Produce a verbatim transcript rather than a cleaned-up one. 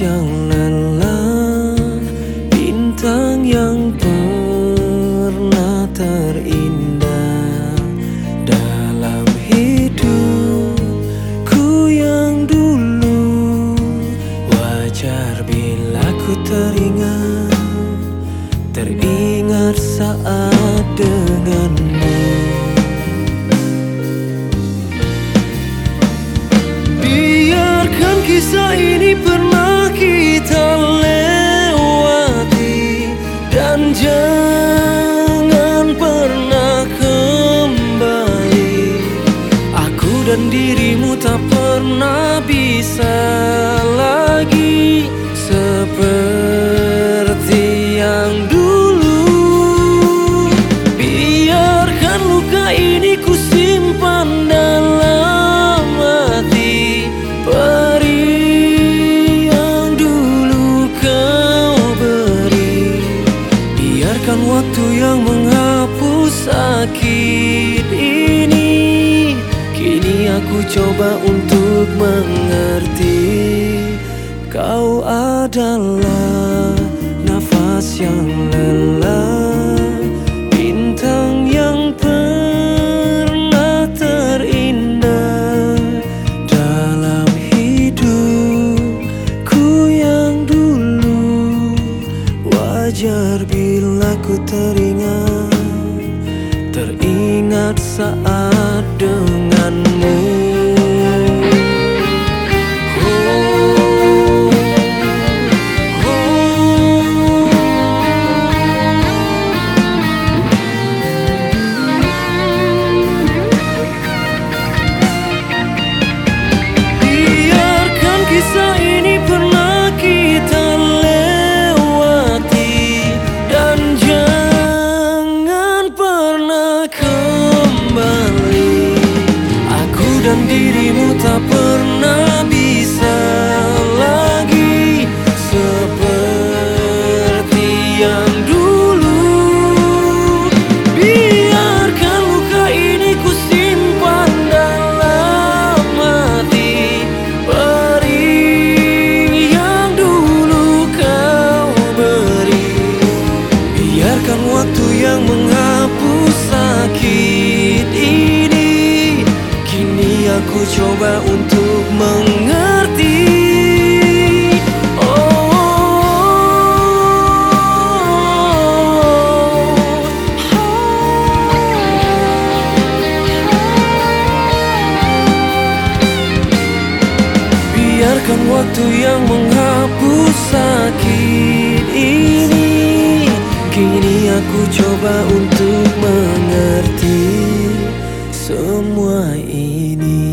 yang lelah, bintang yang pernah terindah dalam hidupku yang dulu. Wajar bila ku teringat, teringat saat denganmu. Biarkan kisah ini pernah kita lewati, dan jangan pernah kembali. Aku dan dirimu tak pernah bisa lagi seperti yang dulu. Biarkan luka ini ku simpan dalam hati, peri yang dulu kau beri. Biarkan waktu yang menghapus sakit ini, kini aku coba untuk mengerti. Kau adalah nafas yang lelah, bintang yang pernah terindah dalam hidupku yang dulu. Wajar bila ku teringat, teringat saat denganmu. Kisah ini pernah kita lewati, dan jangan pernah kembali. Aku dan dirimu tak pernah bisa lagi seperti yang dulu. Biarkan luka ini ku simpan dalam hati, waktu yang menghapus sakit ini, kini aku coba untuk mengerti. Biarkan waktu yang menghapus sakit ini, kini aku coba untuk mengerti semua ini.